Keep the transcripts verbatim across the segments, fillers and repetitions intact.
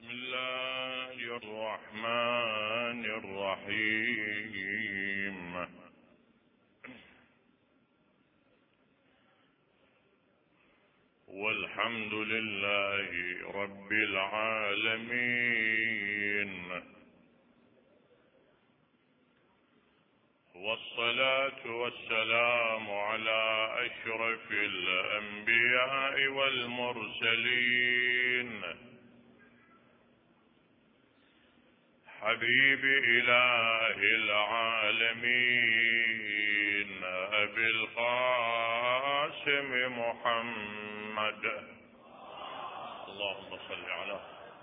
بسم الله الرحمن الرحيم. والحمد لله رب العالمين، والصلاة والسلام على أشرف الأنبياء والمرسلين، حبيب إله العالمين أبي القاسم محمد. اللهم صل على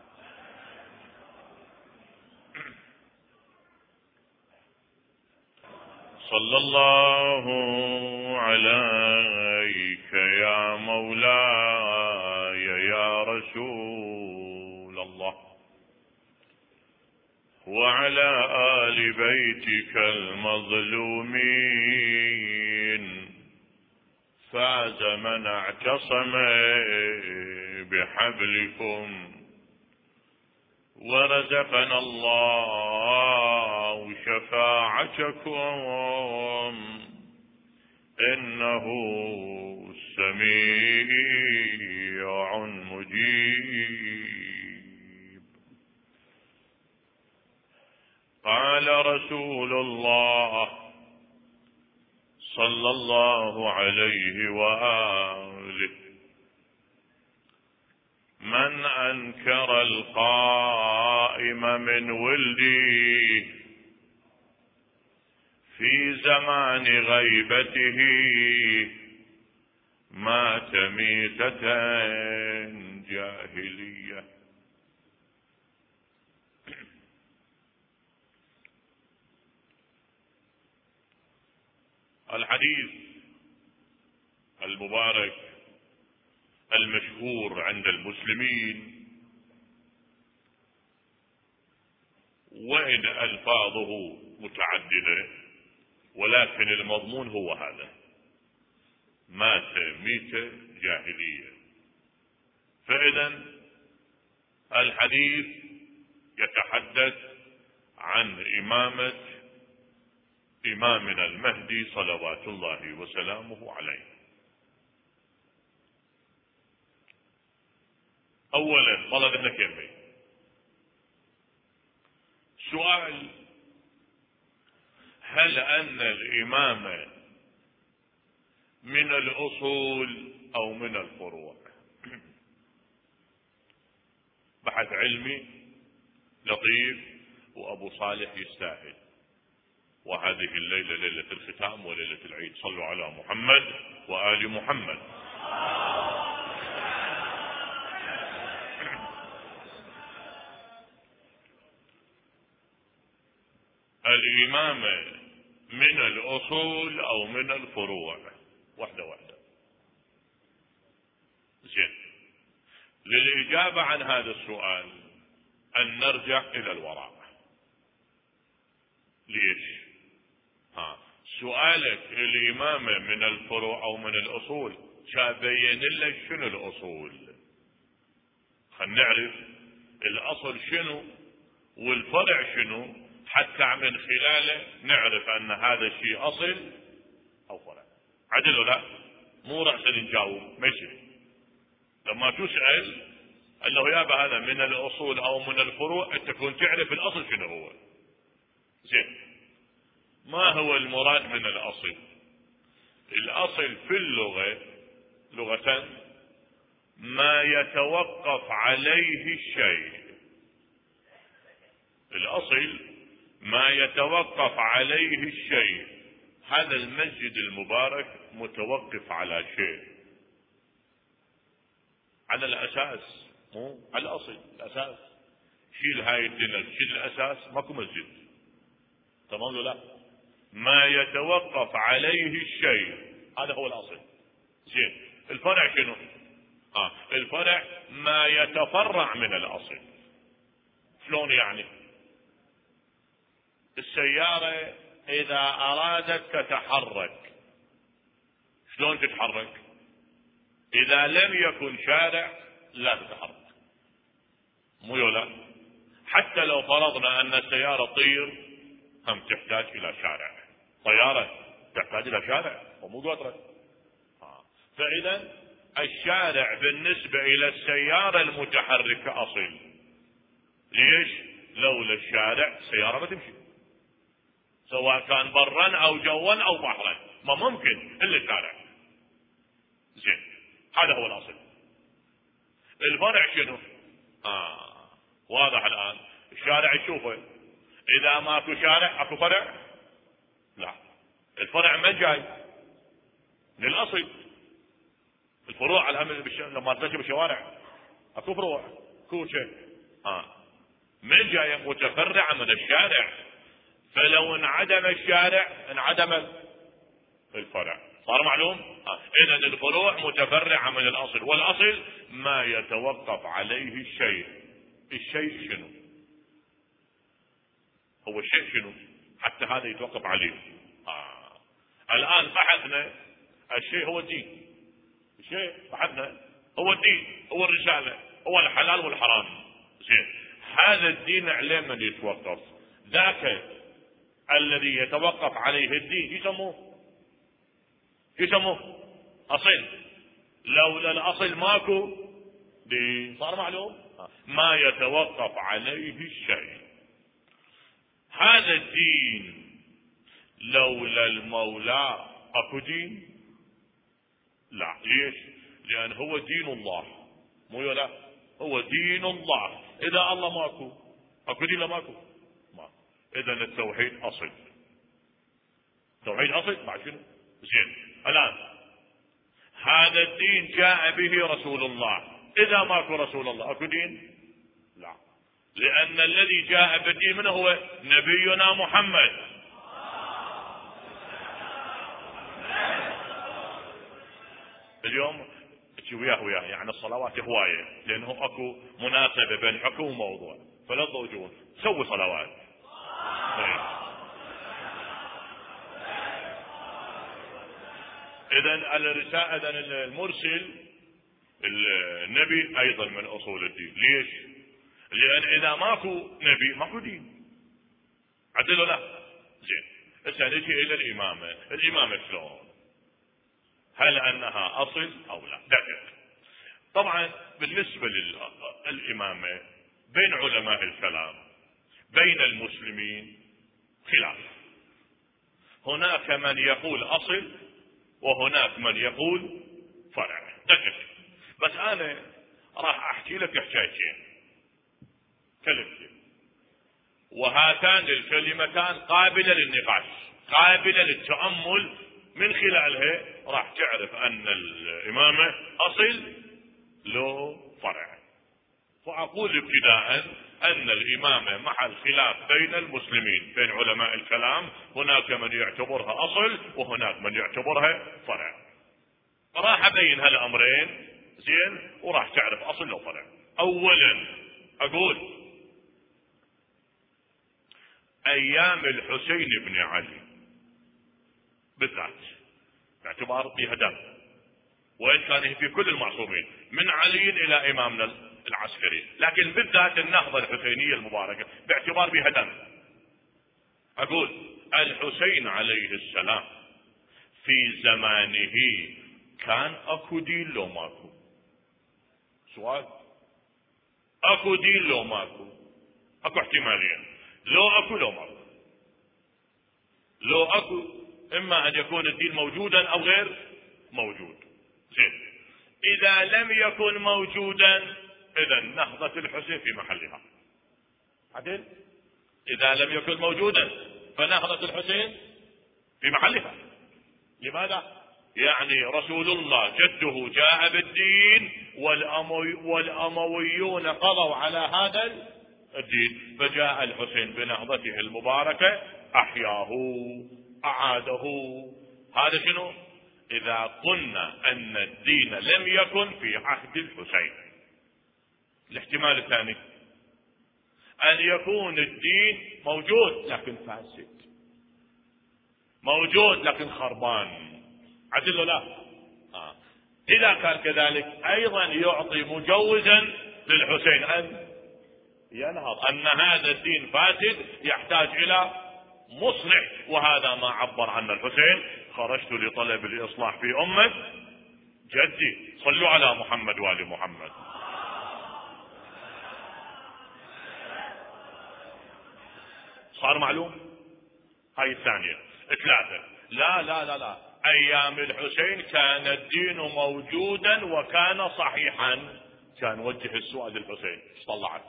صلى الله عليك يا مولاي يا رسول الله، وعلى آل بيتك المظلومين. فاز من اعتصم بحبلكم، ورزقنا الله شفاعتكم، إنه سميع مجيب. قال رسول الله صلى الله عليه وآله: من أنكر القائم من ولدي في زمان غيبته مات ميتة جاهلية. الحديث المبارك المشهور عند المسلمين، وإن ألفاظه متعددة، ولكن المضمون هو هذا: مات ميتة جاهلية. فإذا الحديث يتحدث عن إمامة إمامنا المهدي صلوات الله وسلامه عليه. أولا طلب النكير سؤال: هل أن الإمامة من الأصول أو من الفروع؟ بحث علمي لطيف وأبو صالح يستاهل. وهذه الليلة ليلة الختام وليلة العيد، صلوا على محمد وآل محمد. الإمامة من الأصول أو من الفروع؟ واحدة واحدة. زين، للإجابة عن هذا السؤال أن نرجع إلى الوراء. ليش؟ ها سؤالك الإمامة من الفروع أو من الأصول، شابين لك شنو الأصول. خلينا نعرف الأصل شنو والفرع شنو، حتى من خلاله نعرف أن هذا الشيء أصل أو فرع. عدل ولا مو رأسا نجاوب ماشي. لما تسأل أنه يابا هذا من الأصول أو من الفروع، أنت تكون تعرف الأصل شنو هو. زين، ما هو المراد من الأصل؟ الأصل في اللغة لغة ما يتوقف عليه الشيء. الأصل ما يتوقف عليه الشيء. هذا المسجد المبارك متوقف على شيء، على الأساس، مو على الأصل. الأساس شيل هاي الدنيا، شيل الأساس ماكو مسجد. تمام ولا لا؟ ما يتوقف عليه الشيء هذا هو الأصل. زين، الفرع شنو؟ آه الفرع ما يتفرع من الأصل. شلون يعني؟ السيارة إذا أرادت تتحرك شلون تتحرك؟ إذا لم يكن شارع لا تتحرك. مو يولا. حتى لو فرضنا ان السيارة تطير هم تحتاج الى شارع. طيارة تحتاج الى شارع ومو قطرة. فاذا الشارع بالنسبة الى السيارة المتحركة اصيل. ليش؟ لولا الشارع سيارة ما تمشي، سواء كان برا او جوا او بحرا، ما ممكن الا الشارع. زين، هذا هو الاصل. الفرع شنو؟ آه واضح الان. الشارع تشوفه، اذا ماكو شارع اكو فرع؟ لا، الفرع من جاي؟ من الاصل. الفروع على لما تمشي بالشوارع اكو فروع كوشه، اه من جاي؟ متفرعه من الشارع. فلو انعدم الشارع انعدم الفرع. صار معلوم؟ آه. اذا الفروع متفرعه من الاصل، والاصل ما يتوقف عليه الشيء. الشيء شنو؟ هو الشيء شنو حتى هذا يتوقف عليه؟ آه. الان بحثنا الشيء هو الدين. الشيء بحثنا هو الدين، هو الرسالة، هو الحلال والحرام. زين، هذا الدين عليه من يتوقف؟ ذاك الذي يتوقف عليه الدين يسموه يسموه اصل. لولا الاصل ماكو دين. صار معلوم؟ ما يتوقف عليه الشيء. هذا الدين لولا المولى اكو دين؟ لا. ليش؟ لان هو دين الله، مو لا، هو دين الله. اذا الله ماكو اكو دين؟ لا ماكو. ما اذا التوحيد اصل. توحيد اصل بعد شنو؟ زين، الان هذا الدين جاء به رسول الله. اذا ماكو رسول الله اكو دين؟ لا، لان الذي جاء بالدين من هو؟ نبينا محمد. اليوم تجي وياه وياه يعني الصلوات هوايه، لانه اكو مناسبه بين حكم وموضوع، فلا تضوجون سوي صلوات. اذا الرسالة المرسل النبي ايضا من اصول الدين. ليش؟ لان اذا ماكو نبي ماكو دين. عدلوا لا. زين، هسه نجي الى الامامه. الامامه شلون؟ هل انها اصل او لا؟ دقق. طبعا بالنسبه للامامه بين علماء الكلام بين المسلمين خلاف. هناك من يقول اصل وهناك من يقول فرع. دقق. بس انا راح احكي لك حكايتين، كلمتين، وهاتان الكلمتان قابلة للنقاش، قابلة للتأمل. من خلالها راح تعرف ان الامامة اصل لو فرع. فاقول ابتداء ان الامامة محل خلاف بين المسلمين بين علماء الكلام. هناك من يعتبرها اصل وهناك من يعتبرها فرع. راح ابين هالامرين زين وراح تعرف اصل لو فرع. اولا اقول ايام الحسين بن علي بالذات باعتبار بها دم، وان كان في كل المعصومين من علي الى امامنا العسكري، لكن بالذات النهضة الحسينية المباركة باعتبار بها دم. اقول الحسين عليه السلام في زمانه كان اكو دين لو ماكو؟ سؤال. اكو دين لو ماكو؟ اكو احتمالين، لو اكو لو ماكو. لو اكو اما ان يكون الدين موجودا او غير موجود. زين، اذا لم يكن موجودا اذا نهضة الحسين في محلها. عدل. اذا لم يكن موجودا فنهضة الحسين في محلها. لماذا؟ يعني رسول الله جده جاء بالدين والأموي والأمويون قضوا على هذا الدين، فجاء الحسين بنهضته المباركة أحياه أعاده. هذا شنو؟ إذا قلنا أن الدين لم يكن في عهد الحسين. الاحتمال الثاني أن يكون الدين موجود لكن فاسد، موجود لكن خربان. عدل لا؟ آه. إذا كان كذلك أيضا يعطي مجوزا للحسين أن ينهض، أن هذا الدين فاسد يحتاج إلى مصلح، وهذا ما عبر عنه الحسين: خرجت لطلب الإصلاح في أمة جدي. صلوا على محمد وآل محمد. صار معلوم؟ هاي الثانية. ثلاثة: لا لا لا لا، أيام الحسين كان الدين موجودا وكان صحيحا. كان وجه السؤال للحسين: ايش طلعت؟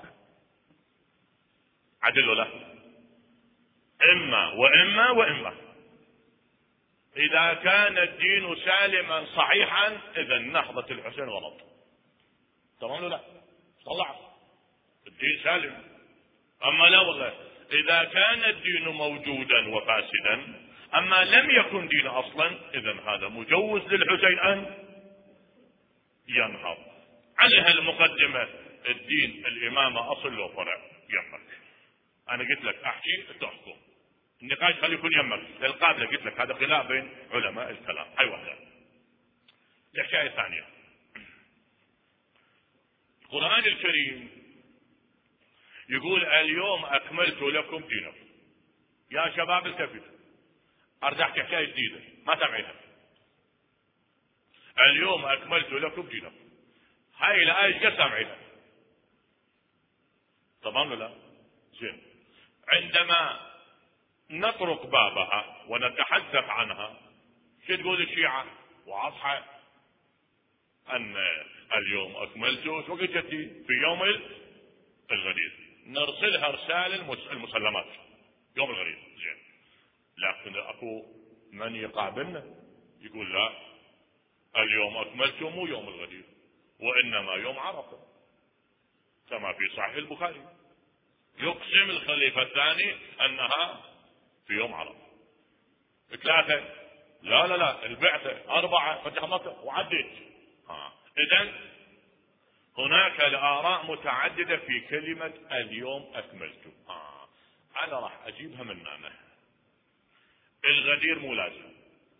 عدل له، إما وإما وإما. إذا كان الدين سالما صحيحا إذا نهضة الحسين غلط. تمام؟ لا طلع الدين سالم. أما لا والله، إذا كان الدين موجودا وفاسدا، أما لم يكن دين أصلا، إذا هذا مجوز للحسين أن ينهض. على هالمقدمة الدين الإمامة أصل له فرع. يمك أنا قلت لك أحكي تحكم، النقاش خلي يكون يمك. القابلة قلت لك هذا خلاف بين علماء الكلام. هاي واحدة. الحكاية الثانية: القرآن الكريم يقول: اليوم أكملت لكم دينكم. يا شباب التفت، أريد أحكي حكاية جديدة ما سمعتها. اليوم أكملت لكم دينكم، هاي الآية قد سمعتها؟ طبعا لا. زين، عندما نطرق بابها ونتحدث عنها شو تقول الشيعة؟ واضحة أن اليوم أكملت وقت جدي في يوم الغدير، نرسلها رسالة المسلمات يوم الغدير. زين، لكن اكو من يقابلنا يقول: لا، اليوم أكملت مو يوم الغدير، وإنما يوم عرفة، كما في صحيح البخاري. يقسم الخليفة الثاني أنها في يوم عرفة. ثلاثة: لا لا لا، البعثة. أربعة: فتح مكة وعدت. ها، إذن هناك الآراء متعددة في كلمة اليوم أكملت. ها، أنا راح أجيبها من أنا. الغدير مو لازم،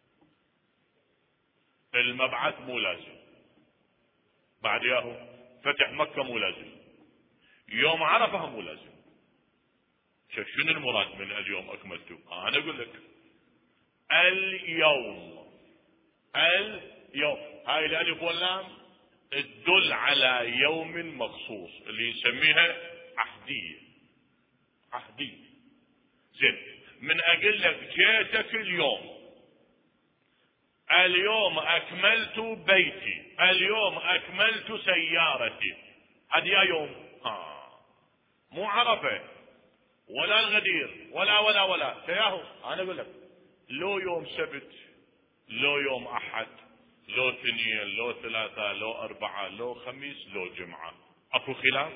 المبعث مو لازم، بعد ياهو فتح مكة مو لازم، يوم عرفة مو لازم. شوف شنو المراد من اليوم أكملت؟ آه أنا أقول لك: اليوم، اليوم هاي الألف واللام تدل على يوم مخصوص اللي نسميها عهدية. عهدية. زين، من أقول لك جيتك اليوم، اليوم أكملت بيتي، اليوم أكملت سيارتي، هذا يا يوم. آه. مو عرفة ولا الغدير ولا ولا ولا سياهو. أنا أقول لك: لو يوم سبت، لو يوم أحد، لو اثنين، لو ثلاثة، لو أربعة، لو خميس، لو جمعة، أكو خلاف؟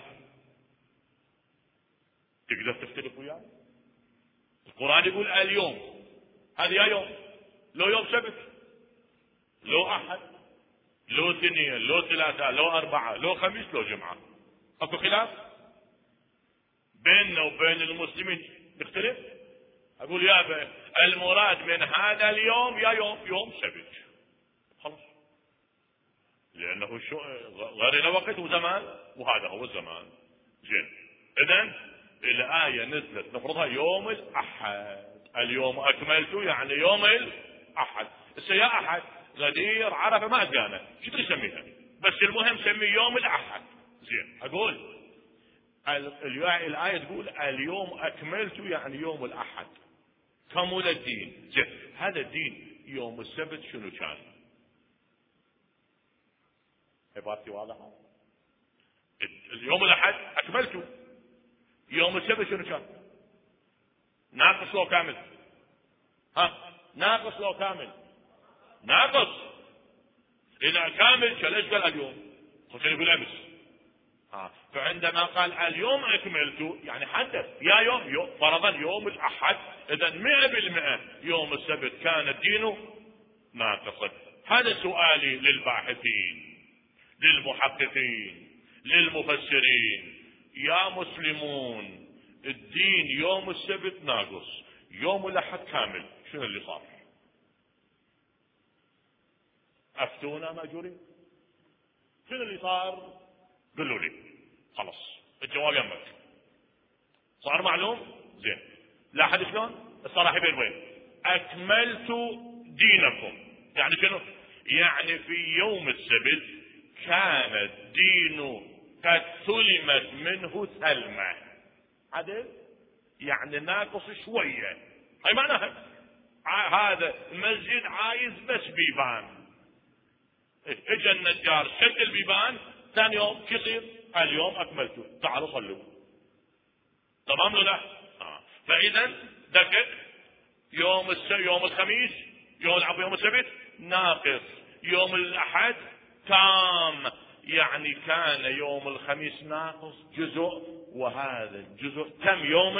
تقدر تختلف وياه؟ القرآن يقول اليوم، هذا يا يوم. لو يوم سبت، لو أحد، لو اثنين، لو ثلاثة، لو أربعة، لو خميس، لو جمعة، أكو خلاف؟ بيننا وبين المسلمين نختلف؟ أقول يا المراد من هذا اليوم يا يوم يوم سبت، خلاص، لأنه شو غير وقت وزمان، وهذا هو الزمان. زين، إذن الآية نزلت نفرضها يوم الأحد، اليوم أكملت يعني يوم الأحد. هسه يا أحد، غدير، عرفة، ما أدري شو تريد تسميها، بس المهم سمي يوم الأحد. زين، أقول الآية تقول اليوم أكملت يعني يوم الأحد، كمل الدين. زين، هذا الدين يوم السبت شنو كان؟ عبارتي واضحة؟ اليوم الأحد أكملته، يوم السبت شنو كان؟ ناقص لو كامل؟ ها، ناقص لو كامل؟ ناقص. إذا كامل شلش قال اليوم؟ خلينا نقول أمس. ها، فعندما قال اليوم أكملته يعني حدث يا يوم, يوم فرضا يوم الأحد، إذا مئة بالمئة يوم السبت كان الدين ناقصا. هذا سؤالي للباحثين، للمحققين، للمفسرين: يا مسلمون، الدين يوم السبت ناقص، يوم الأحد كامل، شنو اللي صار؟ أفتونا ماجورين، شنو اللي صار؟ قلوا لي. خلاص، الجواب يمك. صار معلوم؟ زين. لاحظ شلون الصراحة بين وين؟ أكملت دينكم. يعني شنو؟ يعني في يوم السبت كان الدين قد سلمت منه سلمة. عدل؟ يعني ناقص شوية. هاي معناها هذا المسجد عايز بس بيبان. اجى النجار شد البيبان، ثاني يوم كثير اليوم اكملته، تعالوا صلوا. تمام ولا لا؟ آه. فاذا دقق يوم الس... يوم الخميس يوم العب يوم السبت ناقص، يوم الاحد تام. يعني كان يوم الخميس ناقص جزء، وهذا الجزء تم يوم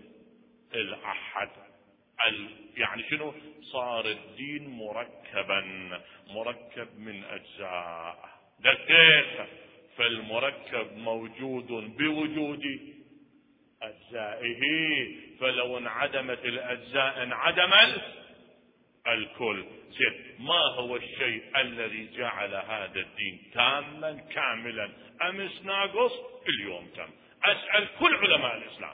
الاحد. يعني شنو؟ صار الدين مركبا، مركب من اجزاء. دقيقة. فالمركب موجود بوجود اجزائه، فلو انعدمت الاجزاء انعدم الكل. زين. ما هو الشيء الذي جعل هذا الدين تاما كاملا؟ امس ناقص اليوم تم. اسأل كل علماء الاسلام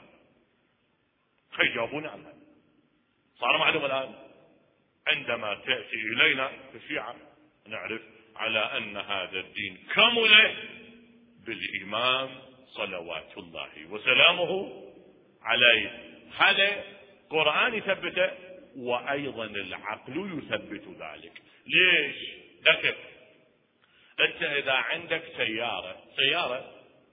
خي جاوبوني عنها. صار معلوم الآن عندما تأتي إلينا في الشيعة نعرف على أن هذا الدين كمل بالإمام صلوات الله وسلامه عليه. هذا قرآن يثبته، وأيضا العقل يثبت ذلك. ليش؟ ذكر أنت إذا عندك سيارة سيارة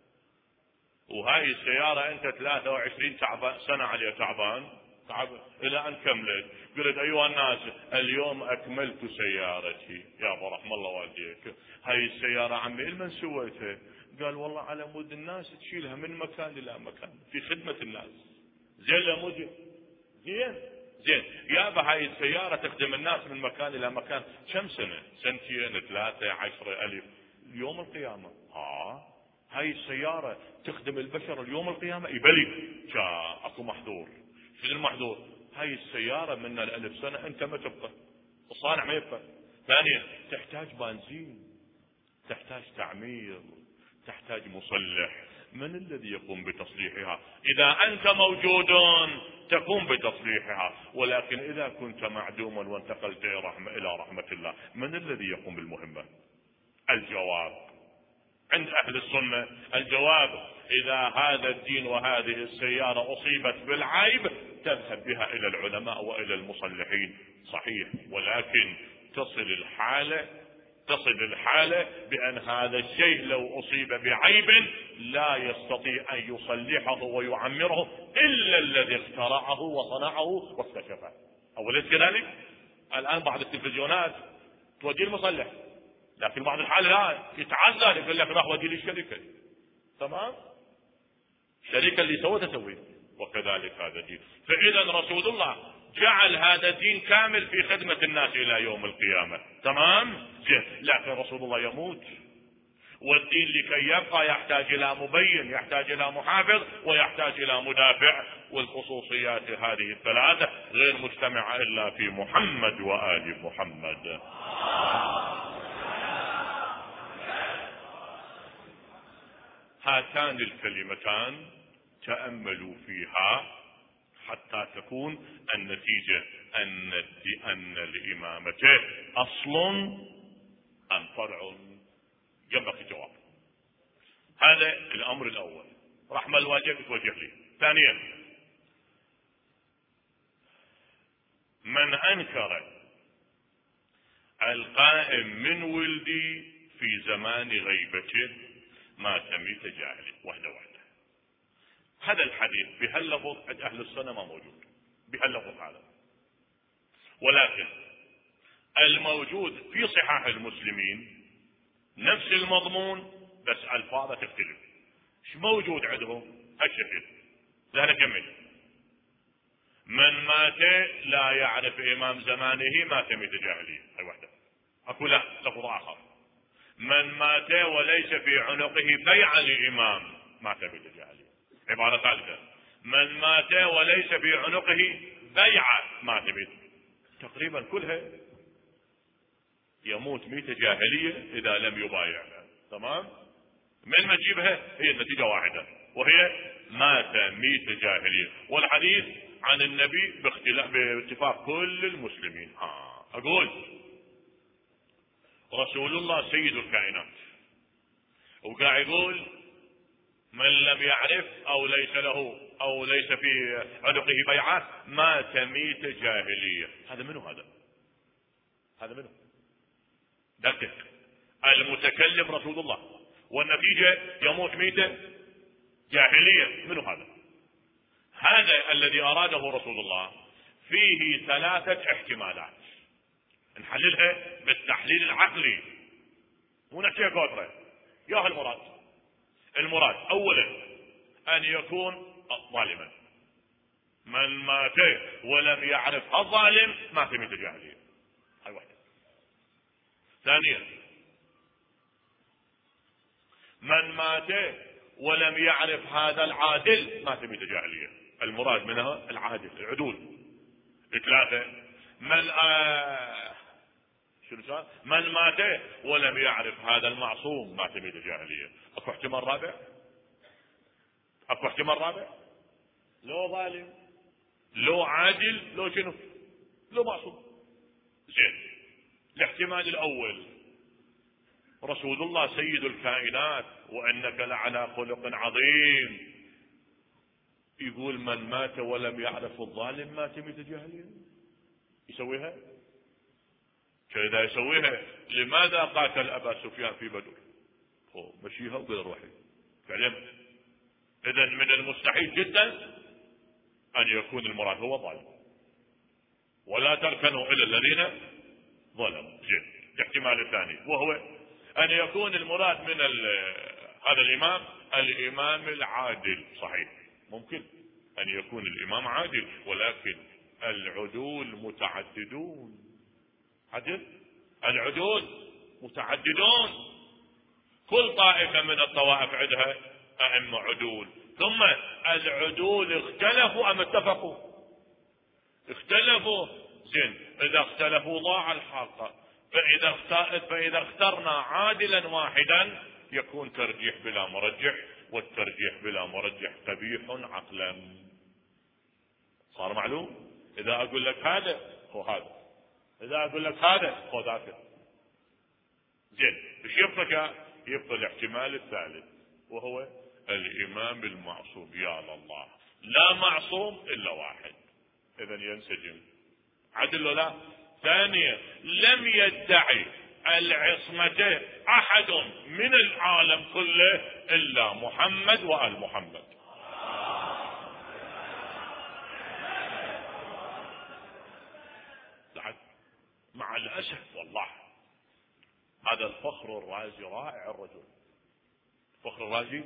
وهاي السيارة أنت ثلاثة وعشرين سنة عليها تعبان تعب الى ان كملت، قلت ايها الناس اليوم اكملت سيارتي. يا ابو رحم الله والديك، هاي السيارة عمي لمن سويتها؟ قال والله على مود الناس تشيلها من مكان الى مكان في خدمة الناس. زين لا مو زين؟ زين زين يابا هاي السيارة تخدم الناس من مكان الى مكان كم سنة؟ سنتين ثلاثة عشرة الف يوم القيامة. اه هاي السيارة تخدم البشر اليوم القيامة؟ يبلي جاء اكو محظور. في المحظور هاي السيارة من الالف سنة انت ما تبقى، الصانع ما يبقى. ثانيا تحتاج بنزين، تحتاج تعمير، تحتاج مصلح. من الذي يقوم بتصليحها؟ اذا انت موجود تقوم بتصليحها، ولكن اذا كنت معدوما وانتقلت الى رحمة الله من الذي يقوم بالمهمة؟ الجواب عند اهل السنة الجواب اذا هذا الدين وهذه السيارة اصيبت بالعيب تذهب بها الى العلماء والى المصلحين. صحيح، ولكن تصل الحالة تصل الحالة بان هذا الشيء لو اصيب بعيب لا يستطيع ان يصلحه ويعمره الا الذي اخترعه وصنعه واكتشفه. اوليس كذلك؟ الان بعض التلفزيونات تودي المصلح، لكن بعض الحالة لا يتعذر يقول لك راح ودي للشركة. تمام؟ الشركة اللي سوتها تسوي. وكذلك هذا الدين. فإذا رسول الله جعل هذا الدين كامل في خدمة الناس إلى يوم القيامة. تمام؟ لكن رسول الله يموت، والدين لكي يبقى يحتاج إلى مبين، يحتاج إلى محافظ، ويحتاج إلى مدافع. والخصوصيات هذه الثلاثة غير مجتمعة إلا في محمد وآل محمد. هاتان الكلمتان تأملوا فيها حتى تكون النتيجة أن أن الإمامة أصل أم فرع. جنبك الجواب. هذا الأمر الأول. رحمة الواجب توجه لي. ثانيا، من أنكر القائم من ولدي في زمان غيبته مات ميت جاهلي. وحده وحده. هذا الحديث بهاللفظ عند أهل السنة ما موجود بهاللفظ هذا، ولكن الموجود في صحاح المسلمين نفس المضمون بس ألفاظه تختلف. ايش موجود عندهم؟ الشهيد. لا نكمل. من مات لا يعرف إمام زمانه مات ميت جاهلية. هاي وحده. أقول لا لفظ آخر. من مات وليس في عنقه بيعة لإمام مات ميت جاهلية. عبارة ثالثة. من مات وليس في عنقه بيعة مات ميت. تقريبا كلها يموت ميت جاهلية إذا لم يبايع. تمام؟ من ما تجيبها هي النتيجة واحدة، وهي مات ميت جاهلية. والحديث عن النبي باختلاف باتفاق كل المسلمين. ها أقول رسول الله سيد الكائنات، وقاعد يقول من لم يعرف أو ليس له أو ليس في عنقه بيعات مات ميت جاهلية. هذا منو هذا؟ هذا منو؟ دقق. المتكلم رسول الله والنتيجة يموت ميتة جاهلية. منو هذا؟ هذا الذي أراده رسول الله فيه ثلاثة احتمالات نحللها بالتحليل العقلي ونحكيها كثرة. يا المراد المراد أولا أن يكون ظالما. من مات ولم يعرف الظالم مات ميت جاهلية. هاي واحدة. ثانيا من مات ولم يعرف هذا العادل مات ميت جاهلية. المراد منها العادل العدول. ثلاثة من آه شنو صار؟ من مات ولم يعرف هذا المعصوم مات ميت جاهلية. اكو احتمال رابع؟ اكو احتمال رابع؟ لو ظالم لو عادل لو شنو؟ لو معصوم. زين. الاحتمال الاول رسول الله سيد الكائنات وانك لعلى خلق عظيم يقول من مات ولم يعرف الظالم مات ميت جاهلية. يسويها؟ كذا يسويها. لماذا قاتل ابا سفيان في بدر؟ هو مشيها وقال روحي فعلا. اذا من المستحيل جدا ان يكون المراد هو ظالم. ولا تركنوا الى الذين ظلموا. زين. الاحتمال الثاني وهو ان يكون المراد من هذا الامام الامام العادل. صحيح ممكن ان يكون الامام عادل ولكن العدول متعددون. عدل العدول متعددون. كل طائفة من الطوائف عندها ائمة عدول. ثم العدول اختلفوا ام اتفقوا؟ اختلفوا. زين. اذا اختلفوا ضاع الحق. فاذا فاذا اخترنا عادلا واحدا يكون ترجيح بلا مرجح، والترجيح بلا مرجح قبيح عقلا. صار معلوم؟ اذا اقول لك هذا هو هذا، اذا اقول لك هذا هو ذاك. زين. ايش يبقى؟ يبقى الاحتمال الثالث وهو الامام المعصوم. يا الله، لا معصوم الا واحد. اذا ينسجم. عدل ولا؟ ثانيا لم يدعي العصمة احد من العالم كله الا محمد وآل محمد. مع الاسف والله هذا الفخر الرازي رائع. الرجل فخر الرازي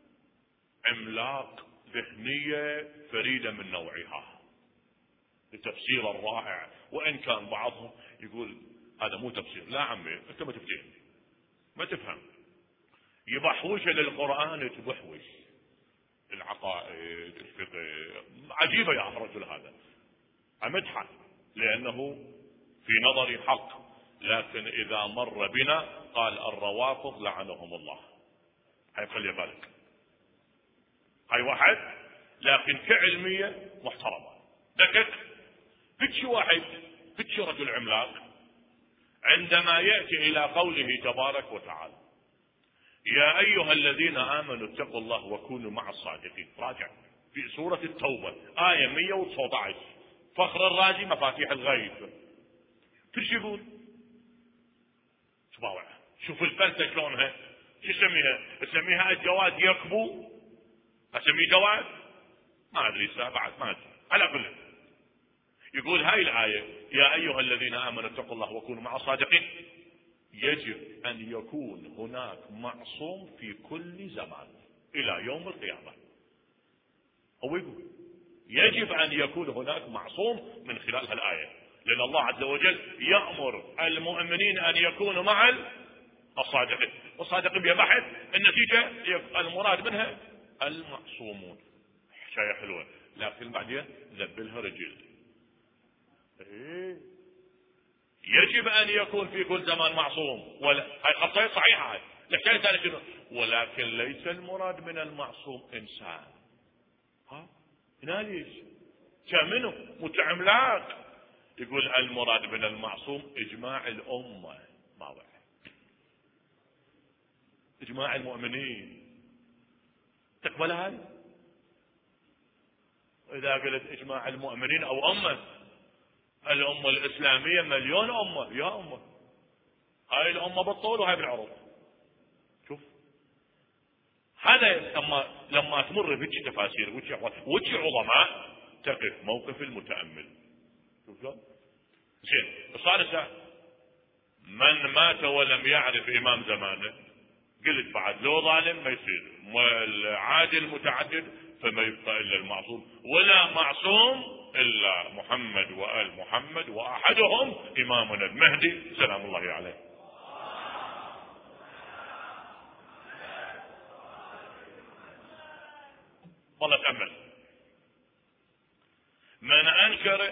عملاق ذهنية فريدة من نوعها لتفسير الرائع. وان كان بعضهم يقول هذا مو تفسير. لا عمي انت ما تفهم ما تفهم. يبحوش للقرآن تبحوش العقائد الفقه. عجيبة يا الرجل هذا. امدحه لانه في نظري حق، لكن اذا مر بنا قال الروافض لعنهم الله. هاي خلي بالك. هاي واحد. لكن كعلمية محترمة. دكك فتش واحد فتش رجل عملاق عندما يأتي الى قوله تبارك وتعالى يا ايها الذين امنوا اتقوا الله وكونوا مع الصادقين. راجع في سورة التوبة آية مية وتسعة عشر. فخر الرازي مفاتيح الغيب. ايش يقول؟ شوف شوف الفلسفة شلونها. شو اسميها؟ اسميها الجواد يكبو. اسميه جواد؟ ما ادري بعد ما ادري. على كل يقول هاي الآية يا ايها الذين امنوا اتقوا الله وكونوا مع الصادقين يجب ان يكون هناك معصوم في كل زمان الى يوم القيامة. هو يقول يجب ان يكون هناك معصوم من خلال هالآية، لأن الله عز وجل يأمر المؤمنين أن يكونوا مع الصادقين. والصادقين ببحث النتيجة المراد منها المعصومون. شيء حلوة. لكن بعدين ذبلها رجل. إيه؟ يجب أن يكون في كل زمان معصوم. ولا هاي خطية صحيحة. هاي الحكاية ثانية شنو؟ ولكن ليس المراد من المعصوم إنسان. ها هنا ليش؟ كان منه متعملاق. يقول المراد من المعصوم اجماع الامه، ما بعد اجماع المؤمنين. تقبل هذا؟ اذا قلت اجماع المؤمنين او امه، الامه الاسلاميه مليون امه، يا امه هاي الامه بالطول وهاي بالعرض. شوف هذا لما لما تمر بهيك تفاسير وهيك عظماء تقف موقف المتامل. شوف شلون؟ زين الثالثه، من مات ولم يعرف امام زمانه، قلت بعد لو ظالم ما يصير، والعادل متعدد فما يبقى الا المعصوم، ولا معصوم الا محمد وال محمد، واحدهم امامنا المهدي سلام الله عليه. والله تأمل. من انكر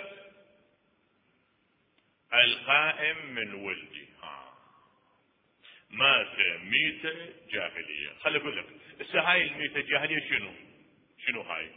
القائم من ولدي ها مات ميتة جاهلية. خلي اقول لك هسه هاي الميتة الجاهلية شنو؟ شنو هاي؟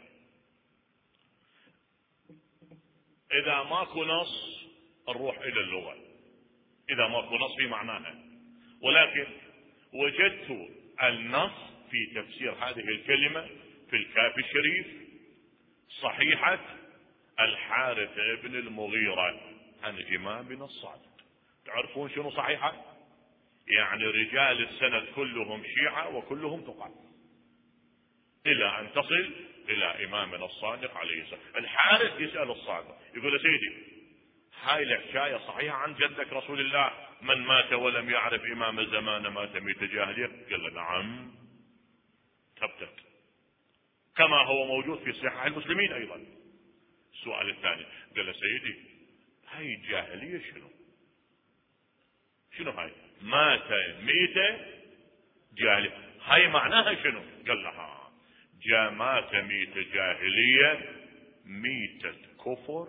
اذا ماكو نص نروح الى اللغة، اذا ماكو نص في معناها، ولكن وجدت النص في تفسير هذه الكلمة في الكافي الشريف صحيحة الحارث ابن المغيرة عن الامام الصادق. تعرفون شنو صحيحة؟ يعني رجال السند كلهم شيعة وكلهم ثقات، الى ان تصل الى امامنا الصادق عليه السلام. الحارث يسأل الصادق يقول يا سيدي هاي الحكاية صحيحة عن جدك رسول الله من مات ولم يعرف امام الزمان مات ميت جاهلية؟ قال له نعم ثبتت كما هو موجود في صحيح المسلمين ايضا. السؤال الثاني قال له سيدي هاي الجاهلية شنو؟ شنو هاي؟ مات ميتة جاهلية، هاي معناها شنو؟ قال لها جاء مات ميتة جاهلية، ميتة كفر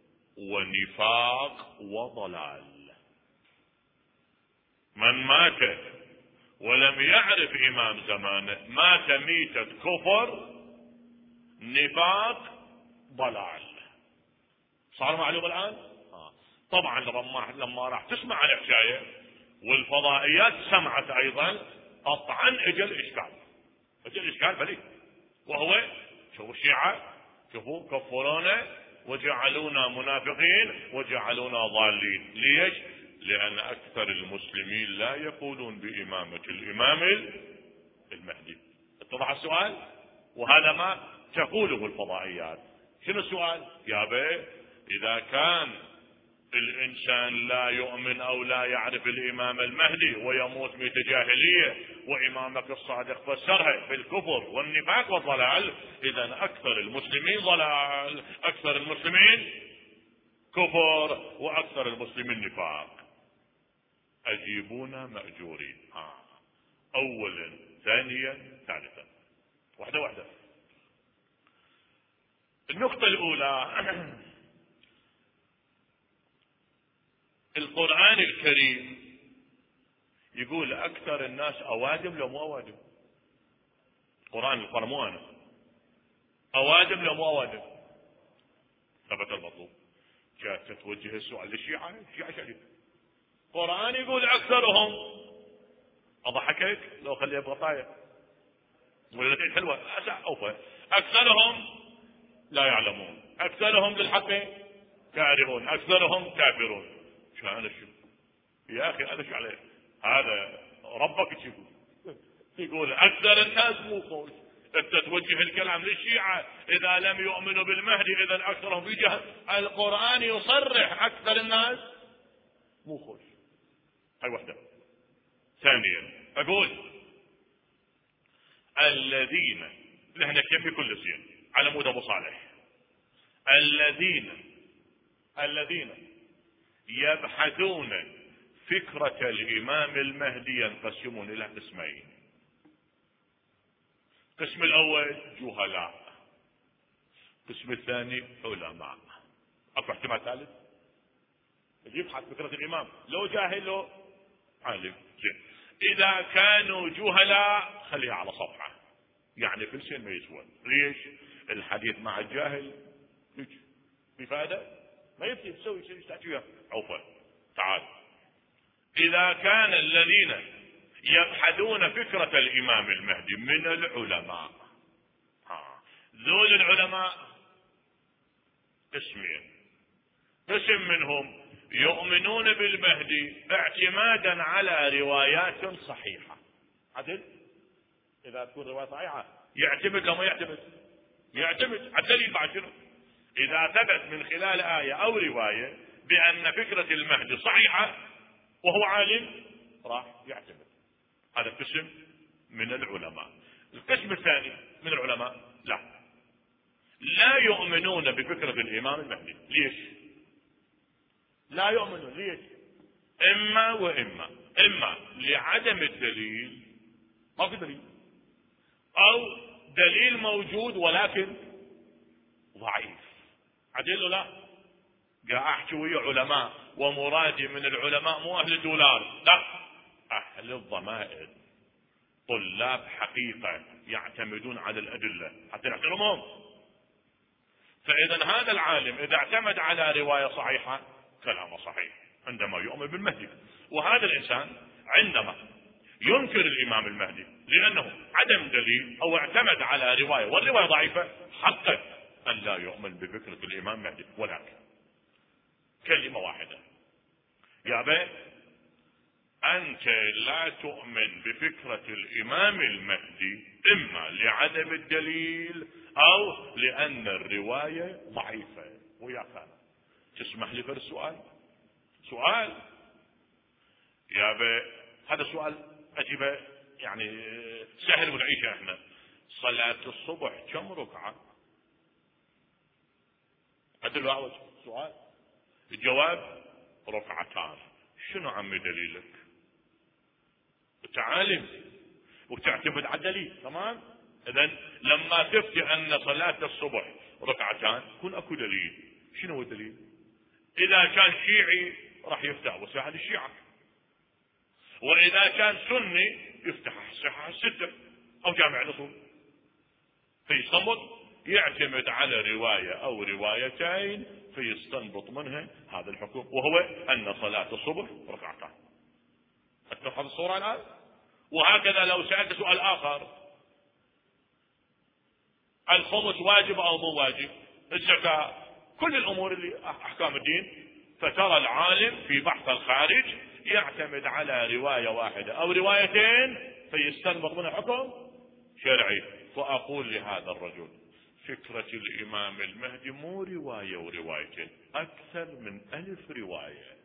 ونفاق وضلال. من مات ولم يعرف امام زمانه مات ميتة كفر نفاق ضلال. صار معلوم الان؟ آه. طبعا لما لما راح تسمع الحكايه والفضائيات سمعت ايضا قطعا اجى الاشكال، اجى الاشكال بلي، وهو شوفوا الشيعة شوفوا كفرونا وجعلونا منافقين وجعلونا ضالين. ليش؟ لان اكثر المسلمين لا يقولون بامامة الامام المهدي. اتضح السؤال؟ وهذا ما تقوله الفضائيات. شنو السؤال؟ يا بي اذا كان الانسان لا يؤمن او لا يعرف الامام المهدي ويموت ميت جاهلية وامامك الصادق فسرها بالكفر والنفاق والضلال، اذا اكثر المسلمين ضلال، اكثر المسلمين كفر، واكثر المسلمين نفاق. اجيبونا مأجورين. آه. اولا ثانيا ثالثا، واحدة واحدة. النقطة الاولى القرآن الكريم يقول اكثر الناس اوادم لو مو اوادم. القرآن القرآن مو انا اوادم لو مو اوادم. ثبت المطلوب. جاءت توجه السؤال للشيعة، الشيعة شديد. القرآن يقول اكثرهم، اضحكك لو خليها بغطايا ولدتين حلوة اوفى. اكثرهم لا يعلمون، اكثرهم للحق كارهون، اكثرهم كافرون. شو انا شو يا اخي انا شو عليه؟ هذا ربك يقول يقول اكثر الناس مو خوش. انت توجه الكلام للشيعة اذا لم يؤمنوا بالمهدي اذا اكثرهم في جهل. القرآن يصرح اكثر الناس مو خوش. هاي وحدة. ثانيا اقول الذين نحن كيف كل زين على مود ابو صالح، الذين الذين يبحثون فكرة الامام المهدي ينقسمون الى قسمين. القسم الاول جهلاء، القسم الثاني علماء. اكو احتمال ثالث؟ يبحث فكرة الامام لو جاهل لو عالم. زين اذا كانوا جهلاء خليها على صفحة، يعني كل شيء ما يسوى. ليش؟ الحديث مع الجاهل في فائدة ما يبكي تسوي شيء تحكي وياه عوفة تعال. إذا كان الذين يجحدون فكرة الإمام المهدي من العلماء، ها ذول العلماء قسمين، قسم منهم يؤمنون بالمهدي اعتمادا على روايات صحيحة، عدل إذا تكون رواية صحيحة يعتمد لو ما يعتمد يعتمد على الدليل بعد شنو؟ إذا ثبت من خلال آية أو رواية بأن فكرة المهدي صحيحة وهو عالم راح يعتمد. هذا قسم من العلماء. القسم الثاني من العلماء لا لا يؤمنون بفكرة الإمام المهدي. ليش لا يؤمنون؟ ليش؟ إما وإما، إما لعدم الدليل، ما في دليل، أو دليل موجود ولكن ضعيف. عدل لا قاعد احكي ويا علماء ومرادي من العلماء مو اهل الدولار، لا اهل الضمائر، طلاب حقيقة يعتمدون على الادلة حتى نحترمهم. فاذا هذا العالم اذا اعتمد على رواية صحيحة كلامه صحيح عندما يؤمن بالمهدي. وهذا الانسان عندما ينكر الامام المهدي لانه عدم دليل او اعتمد على رواية والرواية ضعيفة حقا ان لا يؤمن بفكرة الامام المهدي. ولكن كلمة واحدة يا بي، أنت لا تؤمن بفكرة الإمام المهدي إما لعدم الدليل أو لأن الرواية ضعيفة. ويا كان تسمح لي في السؤال سؤال يا بي، هذا سؤال أجيبه يعني سهل ونعيشه احنا. صلاة الصبح كم ركعة؟ أدل على سؤال. الجواب ركعتان. شنو عمي دليلك؟ تعالم وتعتمد على الدليل تمام. اذا لما تفتي ان صلاة الصبح ركعتان يكون اكو دليل. شنو هو الدليل؟ اذا كان شيعي راح يفتح وساحة الشيعة، واذا كان سني يفتح الساحة الستة او جامع الاصول. فيستنبط يعتمد على رواية او روايتين فيستنبط منها هذا الحكم، وهو ان صلاة الصبح ركعتان. اتفق الصورة الان؟ وهكذا لو سألت سؤال اخر، الخمس واجب او مو واجب؟ الزكاة، كل الامور اللي احكام الدين، فترى العالم في بحث الخارج يعتمد على رواية واحدة او روايتين فيستنبط منها حكم شرعي. فاقول لهذا الرجل فكرة الامام المهدي مو رواية وروايتين، اكثر من الف رواية.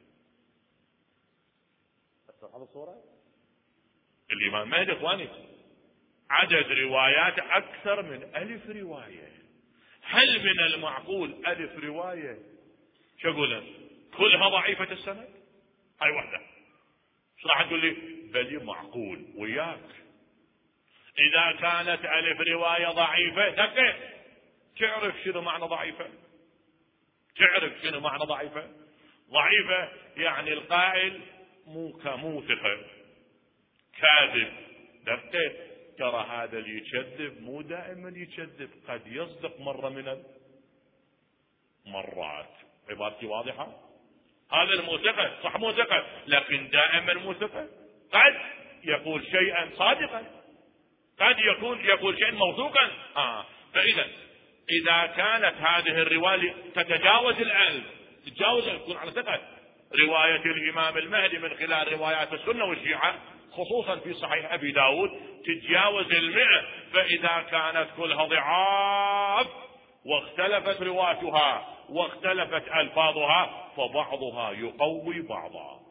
هذا الصورة الامام المهدي اخواني عدد روايات اكثر من الف رواية. هل من المعقول الف رواية شو اقول كلها ضعيفة السند؟ هاي واحدة. شو راح تقول لي؟ بل معقول وياك. اذا كانت الف رواية ضعيفة دقيق تعرف شنو معنى ضعيفة؟ تعرف شنو معنى ضعيفة؟ ضعيفة يعني القائل مو مو ثقة، كاذب. دقيق ترى هذا اللي يكذب مو دائما يكذب، قد يصدق مرة من المرات. عبارتي واضحة؟ هذا المو ثقة صح مو ثقة، لكن دائما مو ثقة. قد يقول شيئا صادقا، قد يكون يقول شيئا موثوقا. آه. فإذا إذا كانت هذه الرواية تتجاوز الألف، تتجاوز تكون على ثقة. رواية الإمام المهدي من خلال روايات السنة والشيعة خصوصا في صحيح أبي داود تتجاوز المئة. فإذا كانت كلها ضعاف واختلفت رواتها واختلفت ألفاظها فبعضها يقوي بعضا.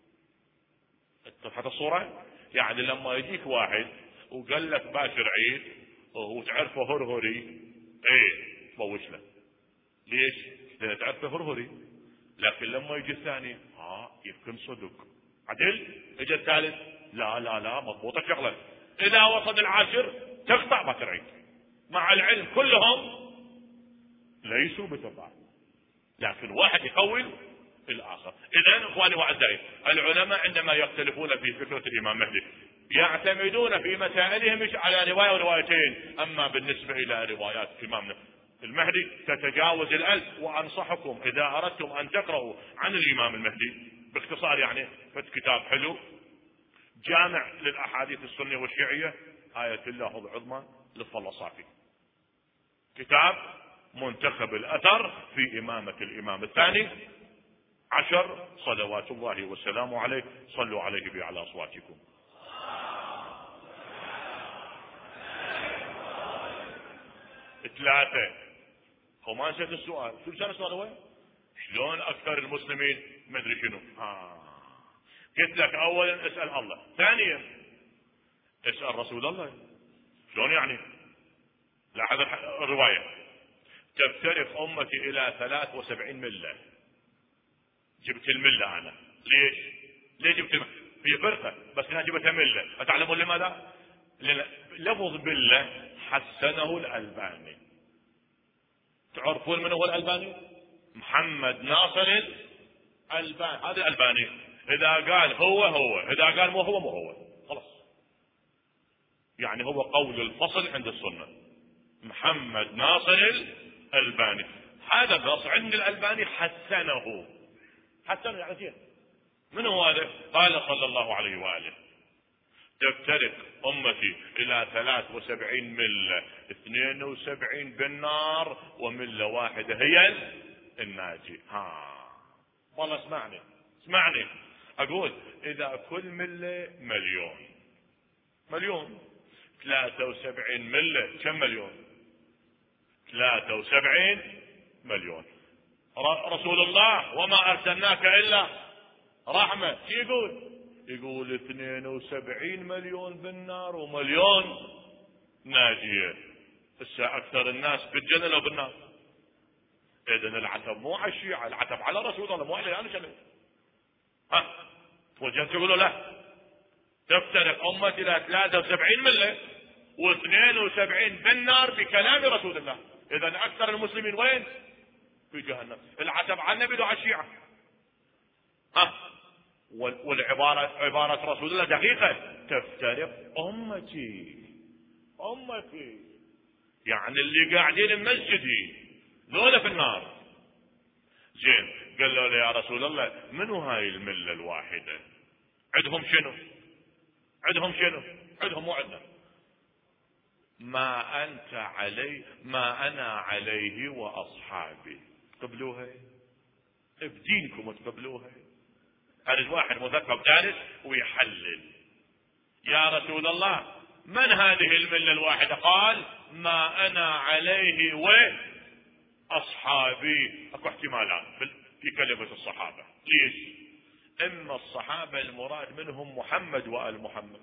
اتضحت الصورة؟ يعني لما يجيك واحد وقال لك باشر عيد وتعرفه هرهري، ايه تبوش له. ليش؟ لأن تعرفه هرهري. لكن لما يجي الثاني ها يمكن صدق. عدل يجي الثالث لا لا لا مضبوطة شغلة. إذا وصل العاشر تقطع باشر عيد، مع العلم كلهم ليسوا بتبع، لكن واحد يقوي الآخر. إذن إخواني وأعزائي، العلماء عندما يختلفون في فكرة الإمام مهدي يعتمدون في مسائلهم على رواية وروايتين. أما بالنسبة إلى روايات إمامنا المهدي تتجاوز الألف. وأنصحكم إذا أردتم أن تقرأوا عن الإمام المهدي باختصار، يعني فت كتاب حلو جامع للأحاديث السنية والشيعية، آية الله العظمى للصلاة الصافي، كتاب منتخب الأثر في إمامة الإمام الثاني عشر صلوات الله وسلامه عليه. صلوا عليه بأعلى أصواتكم. ثلاثة. هو ما نسيت السؤال، شو كان السؤال هو؟ شلون أكثر المسلمين مدري شنو؟ آه. قلت لك أولا اسأل الله، ثانيا اسأل رسول الله. شلون يعني؟ لاحظ الرواية، تفترق أمتي إلى ثلاث وسبعين ملة. جبت الملة أنا ليش؟ ليه جبت الملة؟ هي فرقة بس أنا جبتها ملة. أتعلمون لماذا؟ لأن لفظ ملة حسنه الألباني. تعرفون من هو الألباني؟ محمد ناصر الألباني. هذا الألباني إذا قال هو هو، إذا قال مو هو مو هو، خلاص. يعني هو قول الفصل عند السنة. محمد ناصر الألباني، هذا النص عند الألباني حسنه. حسنه يعني زين. من هو هذا؟ قال صلى الله عليه وآله تفترق أمتي إلى ثلاث وسبعين ملة، اثنين وسبعين بالنار وملة واحدة هي الناجي. ها والله اسمعني اسمعني أقول إذا كل ملة مليون، مليون ثلاثة وسبعين ملة كم مليون؟ ثلاثة وسبعين مليون. رسول الله وما أرسلناك إلا رحمة، شو يقول؟ يقول اثنين وسبعين مليون بالنار ومليون ناجية. هسه أكثر الناس بالجنة لو بالنار. إذن العتب مو على الشيعة، العتب على رسول الله مو علي أنا. شلي ها توجهت تقولوا لا تفترق أمتي إلى ثلاثة وسبعين ملة واثنين وسبعين بالنار بكلام رسول الله. إذن أكثر المسلمين وين؟ في جهنم. العتب على النبي وعلى الشيعة. ها والعبارة عبارة رسول الله دقيقة، تفترق أمتي. أمتي يعني اللي قاعدين بمسجدي ذولا في النار. زين قال له يا رسول الله منو هاي الملة الواحدة؟ عندهم شنو؟ عندهم شنو؟ عندهم مو عندنا. ما أنت عليه ما أنا عليه وأصحابي. تقبلوها بدينكم تقبلوها. هذا الواحد مثقف جالس ويحلل. يا رسول الله من هذه الملة الواحدة؟ قال ما أنا عليه وأصحابي. أكو احتمالات في كلمة الصحابة. ليش؟ إما الصحابة المراد منهم محمد وآل محمد.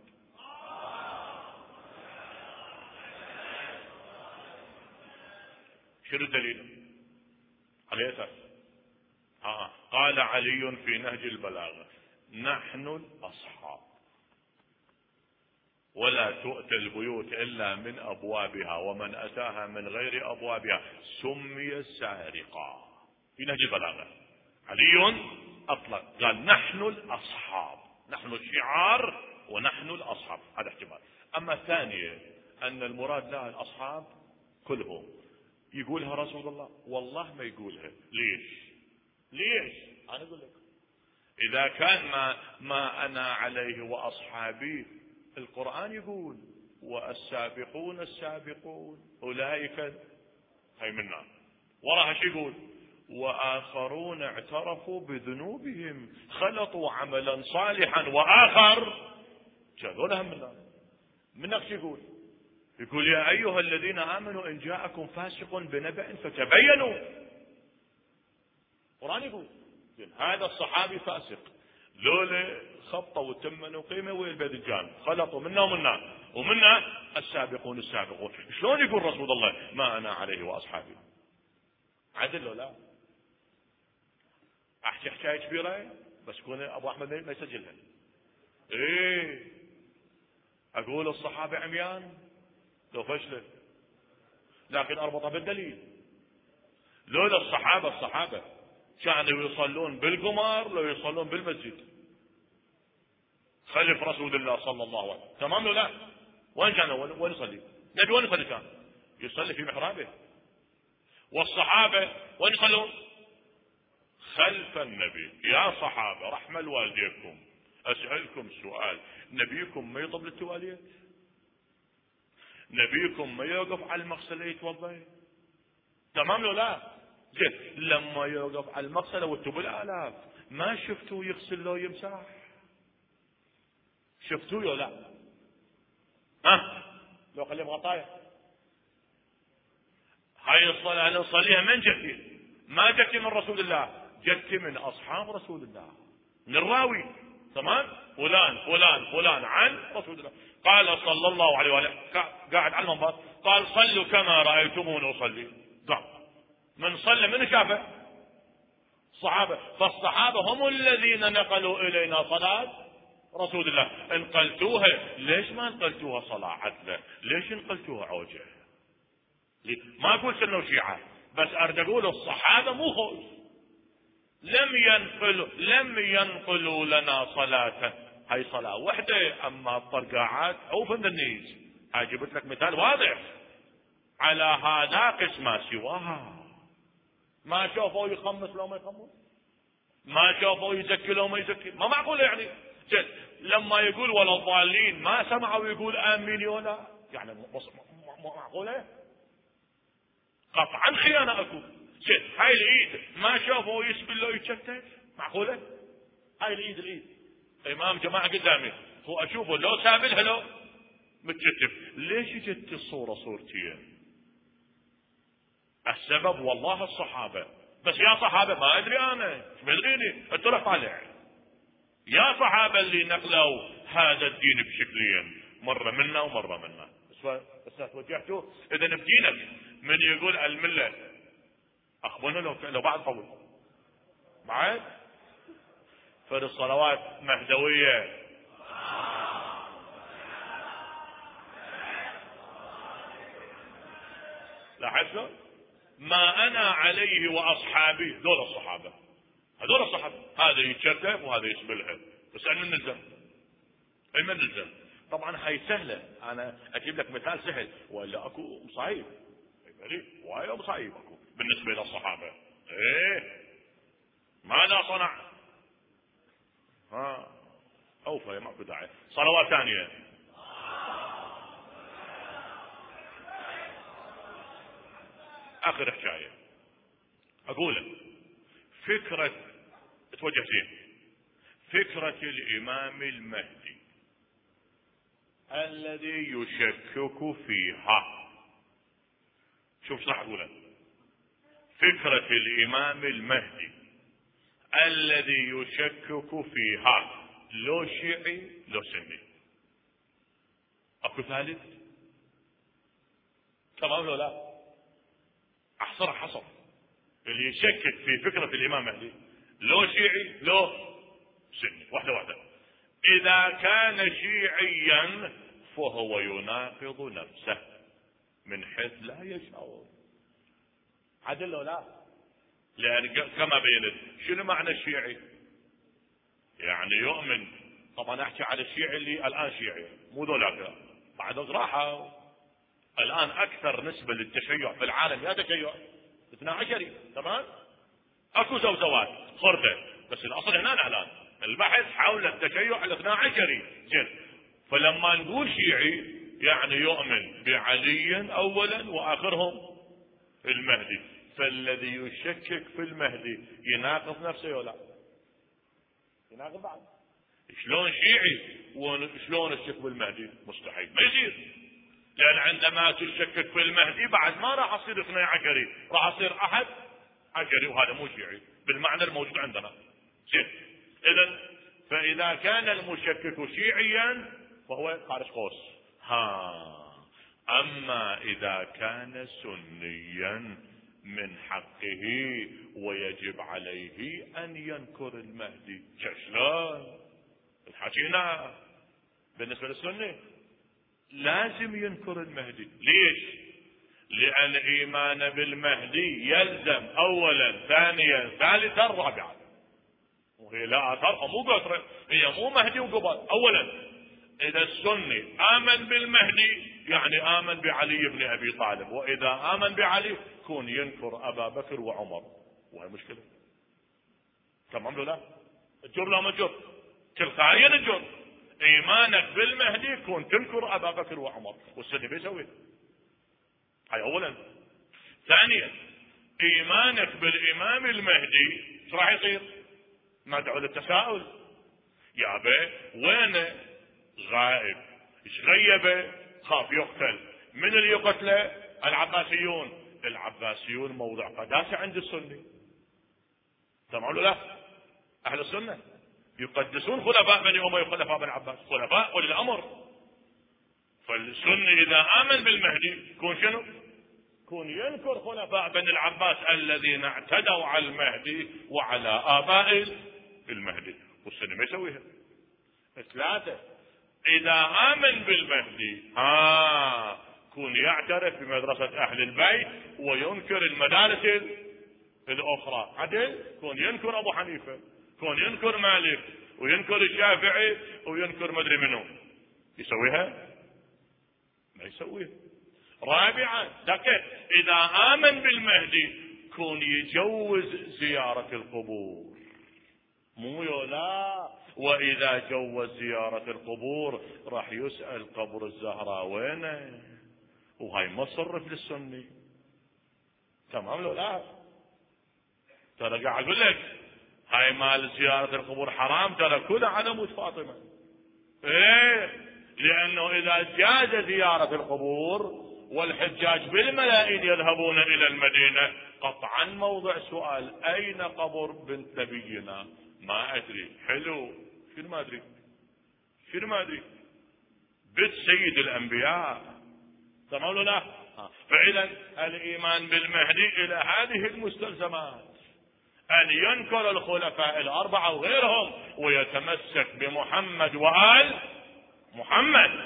شنو الدليل؟ على أساس آه. قال علي في نهج البلاغة نحن الأصحاب ولا تؤتى البيوت إلا من أبوابها ومن أتاها من غير أبوابها سمي سارقا. في نهج البلاغة علي أطلق قال نحن الأصحاب، نحن الشعار ونحن الأصحاب. هذا احتمال. أما الثانية أن المراد لا الأصحاب كلهم. يقولها رسول الله؟ والله ما يقولها. ليش؟ ليش؟ أنا أقول لك إذا كان ما, ما أنا عليه وأصحابي القرآن يقول والسابقون السابقون أولئك هاي منا. وراها شو يقول؟ وآخرون اعترفوا بذنوبهم خلطوا عملا صالحا وآخر هذول هم منا. منك شو يقول؟ يقول يا أيها الذين آمنوا إن جاءكم فاسق بنبأ فتبينوا. القرآن يقول هذا الصحابي فاسق، ذولا خبطوا وتمنوا قيمة والباذنجان خلطوا منا ومنا ومنا السابقون السابقون. شلون يقول رسول الله ما أنا عليه وأصحابي؟ عدل ولا لا؟ أحكي حكاية كبيرة بس كون أبو أحمد ما يسجلها. إيه أقول الصحابة عميان لو فشلت، لكن أربطها بالدليل. لولا الصحابة الصحابة كانوا يصلون بالقمر لو يصلون بالمسجد. خلف رسول الله صلى الله عليه وسلم، تمام ولا لا؟ وين كان وين يصلي؟ النبي وين يصلي؟ كان يصلي في محرابه. والصحابة وين يصلون؟ خلف النبي. يا صحابة رحمة والديكم، أسألكم سؤال، نبيكم ما يطب للتواليت؟ نبيكم ما يوقف على المغسلة يتوضا؟ تمام ولا لا؟ زين، لما يوقف على المغسلة وانتم بالالاف ما شفتوا يغسل له يمسح؟ شفتوه ولا لا؟ ها؟ لو خليه بغطايا. هاي الصلاة انا نصليها من جتي؟ ما جتي من رسول الله، جتي من اصحاب رسول الله، من الراوي. تمام؟ فلان فلان فلان عن رسول الله قال صلى الله عليه وآله، قاعد على المنبر قال صلوا كما رأيتموني أصلي. قال من صلى من شافه؟ الصحابة. فالصحابة هم الذين نقلوا إلينا صلاة رسول الله. انقلتوها، ليش ما انقلتوها صلاة عدلة؟ ليش انقلتوها عوجة؟ ما أقول سنة وشيعة، بس أريد أقول الصحابة مو خوش، لم ينقلوا لم ينقلوا لنا صلاة. هاي صلاة وحدة. أما الطرقاعات أو فندنيز، هاي جبت لك مثال واضح على هذا قسم سواها. ما شافوا يخمس لو ما يخمس، ما شافوا يزكي لو ما يزكي، ما معقول يعني. جد لما يقول ولا الضالين ما سمعوا يقول آمين ولا يعني معقولة؟ قطعا خيانة أكو. جد هاي العيد ما شافوا يسبل لو يتشتت، معقولة؟ هاي العيد العيد امام جماعة قدامي هو اشوفه لو سابلها لو متجتف. ليش جت الصورة صورتين؟ السبب والله الصحابة. بس يا صحابة ما ادري انا، ايش مدريني انت رح طالع. يا صحابة اللي نقلوا هذا الدين بشكلين، مرة منا ومرة منا. بس توجهتوا اذا بدينك من يقول الملة اخبرنا لو لو بعد قول بعد فرض الصلوات مهدوية. لاحظوا ما انا عليه واصحابي، دول الصحابة، هذول الصحابة، هذا يتشرف وهذا يسبلها. بس انا نلزم، اي من نلزم. طبعا هاي سهلة، انا اجيب لك مثال سهل ولا اكو مصايب؟ وايد مصايب اكو بالنسبة للصحابة. ايه ماذا صنع؟ ها اوفى ماكو داعي. صلوات ثانية. اخر حكاية اقول فكرة توجهتين، فكرة الامام المهدي الذي يشكك فيها. شوف صح اقولها، فكرة الامام المهدي الذي يشكك فيها، لو شيعي لو سني. اكو ثالث؟ تمام لو لا؟ احصر حصر اللي يشكك في فكرة الامام المهدي، لو شيعي لو سني، واحدة واحدة. اذا كان شيعيا فهو يناقض نفسه من حيث لا يشعر. عدل لو لا؟ لان كما بينت شنو معنى الشيعي؟ يعني يؤمن. طبعا احكي على الشيعي اللي الان شيعي، مو ذولاك بعد راحوا. الان اكثر نسبة للتشيع في العالم يا تشيع اثنا عشري. تمام؟ اكو زوزوات خردة، بس الاصل هنا الان البحث حول التشيع الاثنى عشري. زين، فلما نقول شيعي يعني يؤمن بعلي اولا واخرهم المهدي. فالذي يشكك في المهدي يناقض نفسه ولا يناقض بعض؟ شلون شيعي وشلون الشك بالمهدي؟ مستحيل، ما يصير. لان عندما تشكك في المهدي بعد ما راح اصير اثني عشري، راح اصير احد عشري، وهذا مو شيعي بالمعنى الموجود عندنا. زين، اذا فاذا كان المشكك شيعيا فهو خارج قوس. ها اما اذا كان سنيا من حقه ويجب عليه ان ينكر المهدي. شلون الحكينا بالنسبة للسنة؟ لازم ينكر المهدي. ليش؟ لان ايمان بالمهدي يلزم اولا ثانيا ثالثا رابعا. وهي لا اثرها مو قطره، هي مو مهدي وقبل. اولا اذا السني امن بالمهدي يعني امن بعلي بن ابي طالب، واذا امن بعلي كون ينكر ابا بكر وعمر، وهي مشكله. تمام ولا لا؟ تجر لا ما تجر؟ تلقائيا تجر. ايمانك بالمهدي كون تنكر ابا بكر وعمر، والسني بيسوي. هاي اولا. ثانيا ايمانك بالامام المهدي ايش راح يصير؟ مدعو للتساؤل. يا بي وين غائب؟ ايش غيبه؟ خاف يقتل. من اللي يقتله؟ العباسيون. العباسيون موضع قداسه عند السني. تمام ولا لا؟ اهل السنه يقدسون خلفاء بني اميه وخلفاء بني عباس، خلفاء ولي الامر. فالسني اذا امن بالمهدي كون شنو؟ كون ينكر خلفاء بني العباس الذين اعتدوا على المهدي وعلى اباء المهدي، والسني ما يسويها. ثلاثه اذا امن بالمهدي ها كون يعترف بمدرسه اهل البيت وينكر المدارس الاخرى. عدل؟ كون ينكر ابو حنيفه، كون ينكر مالك، وينكر الشافعي، وينكر مدري منو. يسويها؟ ما يسويها. رابعا دقيق اذا امن بالمهدي كون يجوز زيارة القبور. مو يولا واذا جوز زيارة القبور راح يسأل قبر الزهراء وينه، وهاي ما صرف للسني. تمام لو لا؟ ترى قاعد اقول لك هاي مال زيارة القبور حرام، ترى كلها على موت فاطمة. ايه لانه اذا جاز زيارة القبور والحجاج بالملايين يذهبون الى المدينة قطعا موضع سؤال اين قبر بنت نبينا؟ ما ادري. حلو شنو ما ادري؟ شنو ما ادري؟ بنت سيد الانبياء. تمام ولا لا؟ فاذا الايمان بالمهدي الى هذه المستلزمات: ان ينكر الخلفاء الاربعه وغيرهم ويتمسك بمحمد وآل محمد.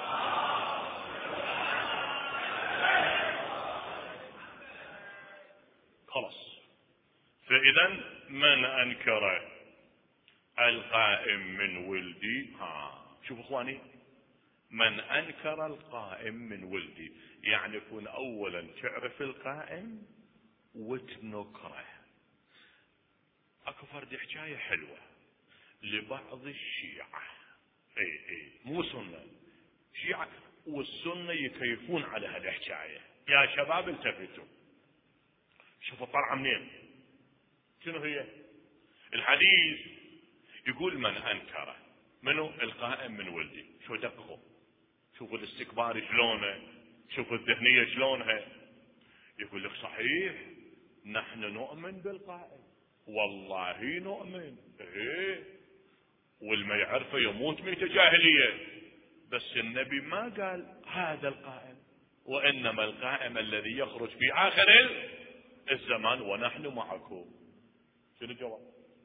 خلاص. فاذا من انكر القائم من ولدي، ها شوفوا اخواني، من انكر القائم من ولدي يعني يكون اولا تعرف القائم وتنكره. اكو فرد حكايه حلوه لبعض الشيعه، اي اي مو سنه، شيعه والسنه يكيفون على هالحكايه. يا شباب التفتوا شوفوا طلعه منين. شنو هي الحديث؟ يقول من انكر منو القائم من ولدي. شو دققوا، شوفوا الاستكبار شلونه، شوفوا الذهنيه شلونها. يقول لك صحيح نحن نؤمن بالقائم، والله نؤمن، ايه والما يعرفه يموت ميتة جاهلية. بس النبي ما قال هذا القائم، وانما القائم الذي يخرج في اخر الزمان ونحن معكم. شنو الجواب؟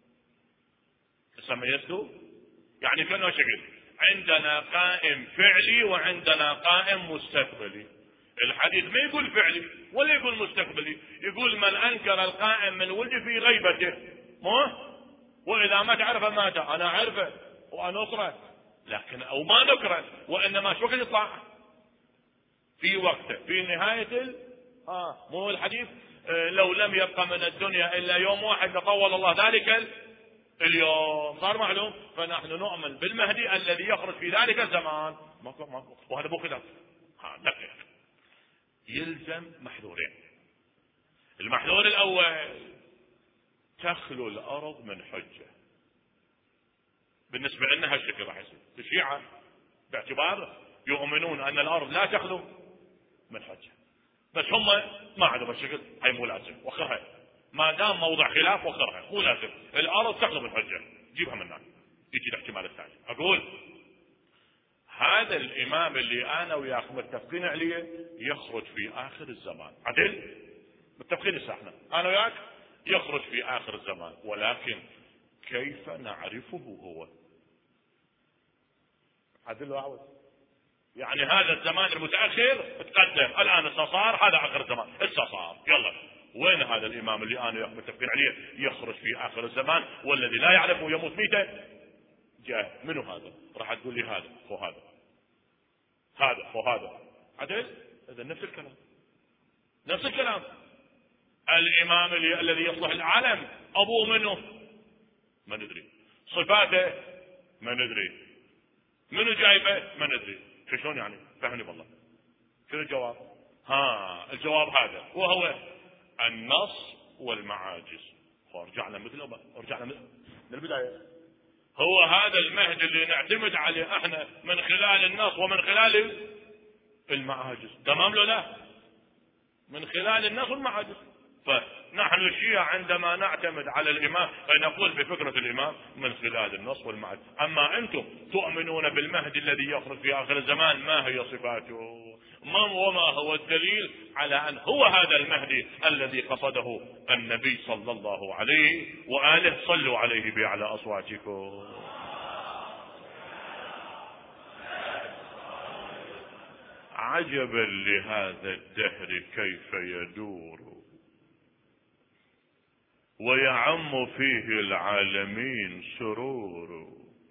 سميته يعني كانه شكل عندنا قائم فعلي وعندنا قائم مستقبلي. الحديث ما يقول فعلي ولا يقول مستقبلي، يقول من انكر القائم من ولدي في غيبته. مو واذا ما تعرفه مات. انا اعرفه وانا اكره، لكن او ما نكره، وانما شو وقت يطلع؟ في وقته، في نهايه ال... اه مو الحديث آه لو لم يبقى من الدنيا الا يوم واحد لطول الله ذلك اليوم. صار معلوم. فنحن نؤمن بالمهدي الذي يخرج في ذلك الزمان. ماكو ماكو وهذا مو خلاف. ها دقيق. يلزم محذورين. المحذور الاول تخلو الارض من حجه. بالنسبه لنا هالشكل راح يصير. الشيعه باعتبار يؤمنون ان الارض لا تخلو من حجه، بس هم ما عندهم هالشكل. هاي مو لازم، وخرها ما دام موضع خلاف، وخرها مو لازم. الارض تخلو من حجه، جيبها من هناك. يجي الاحتمال الثاني. اقول هذا الامام اللي انا وياك متفقين عليه يخرج في اخر الزمان. عدل متفقين هسه احنا انا وياك يخرج في اخر الزمان، ولكن كيف نعرفه هو؟ عدل وعود. يعني هذا الزمان المتاخر تقدم، الان صار هذا اخر الزمان، هسه صار، يلا وين وين هذا الإمام اللي أنا متفقين عليه يخرج في آخر الزمان والذي لا يعرف يموت ميته؟ جاء منو هذا؟ راح تقول لي هذا فو هذا هذا فو هذا عدل. هذا نفس الكلام نفس الكلام. الإمام اللي الذي يصلح العالم أبوه منه ما ندري، صفاته ما ندري، منو جايبه ما ندري. شلون يعني؟ فهمني بالله. شنو الجواب؟ ها الجواب هذا، وهو النص والمعاجز. ورجعنا مثل ما رجعنا من البداية. هو هذا المهد اللي نعتمد عليه احنا من خلال النص ومن خلال المعاجز. تمام لو لا؟ من خلال النص والمعاجز. فنحن الشيعة عندما نعتمد على الإمام فنقول بفكرة الإمام من خلال النص والمعاجز. أما أنتم تؤمنون بالمهدي الذي يخرج في آخر الزمان، ما هي صفاته؟ ما وما هو الدليل على أن هو هذا المهدي الذي قصده النبي صلى الله عليه وآله؟ صلوا عليه بأعلى أصواتكم. عجبا لهذا الدهر كيف يدور ويعم فيه العالمين سرور،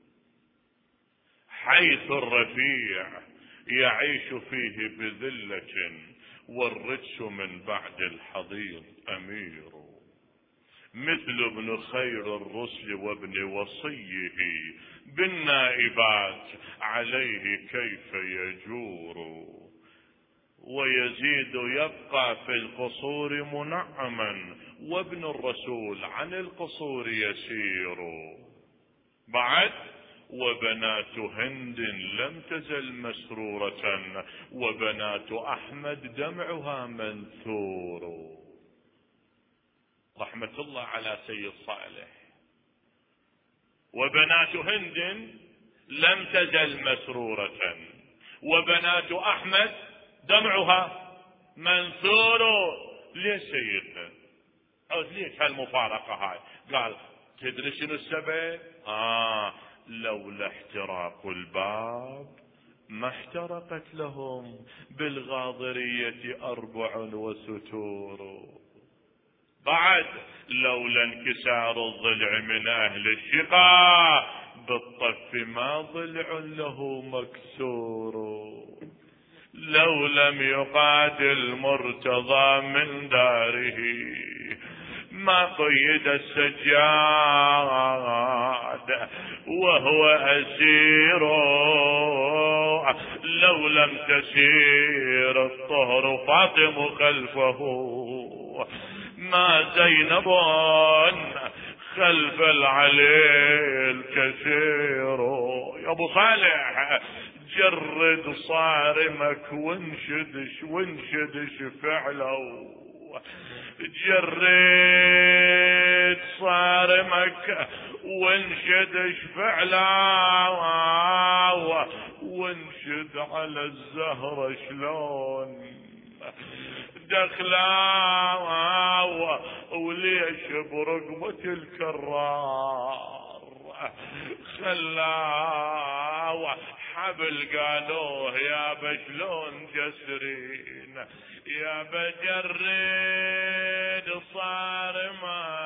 حيث الرفيع يعيش فيه بذلة والرجس من بعد الحضيض أمير، مثل ابن خير الرسل وابن وصيه بالنائبات عليه كيف يجور، ويزيد يبقى في القصور منعما وابن الرسول عن القصور يسير. بعد وبنات هند لم تزل مسرورة وبنات أحمد دمعها منثور. رحمة الله على سيد صالح. وبنات هند لم تزل مسرورة وبنات أحمد دمعها منثور. ليش سيدنا؟ أو ليش هالمفارقة هاي؟ قال تدري شنو السبب؟ آه لولا احتراق الباب ما احترقت لهم بالغاضرية أربع وستور. بعد لولا انكسار الضلع من أهل الشقاء بالطف ما ضلع له مكسور. لو لم يقاتل مرتضى من داره ما قيد السجاد وهو أسير. لو لم تسير الطهر فاطم خلفه ما زينب خلف العلي الكثير. يا ابو صالح جرد صارمك وانشدش وانشدش فعله، جرد صارمك وانشدش فعله وانشد على الزهرة شلون دخلا وليش برقبة الكرار خلا حبل قالوه يا بشلون جسرين يا بجرد صارمة